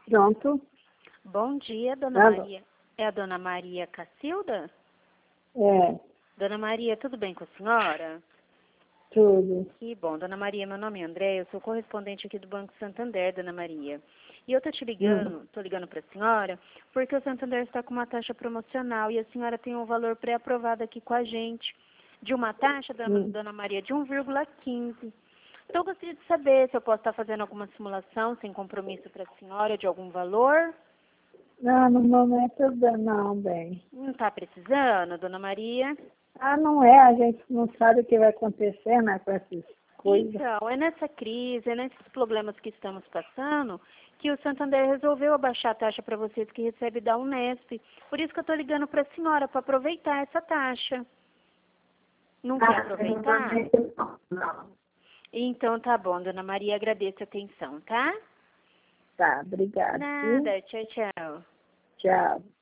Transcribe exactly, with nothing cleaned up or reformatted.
Pronto. Bom dia, dona Alô. Maria. É a dona Maria Cacilda? É, Dona Maria, tudo bem com a senhora? tudo. Que bom, dona Maria, meu nome é André, eu sou correspondente aqui do Banco Santander, dona Maria. E eu tô te ligando, Hum. tô ligando para a senhora, porque o Santander está com uma taxa promocional e a senhora tem um valor pré-aprovado aqui com a gente, de uma taxa, dona, Hum. dona Maria, de um vírgula quinze. Então eu gostaria de saber se eu posso estar fazendo alguma simulação sem compromisso para a senhora de algum valor. Não, no momento não, bem. Não está precisando, dona Maria? Ah, não é, a gente não sabe o que vai acontecer, né, com essas coisas. Então, é nessa crise, é nesses problemas que estamos passando, que o Santander resolveu abaixar a taxa para vocês que recebem da Unesp. Por isso que eu estou ligando para a senhora, para aproveitar essa taxa. Não quer Ah, no aproveitar? momento não. Não. Então tá bom, dona Maria, agradeço a atenção, tá? Tá, obrigado. Viu? Nada, tchau, tchau. Tchau.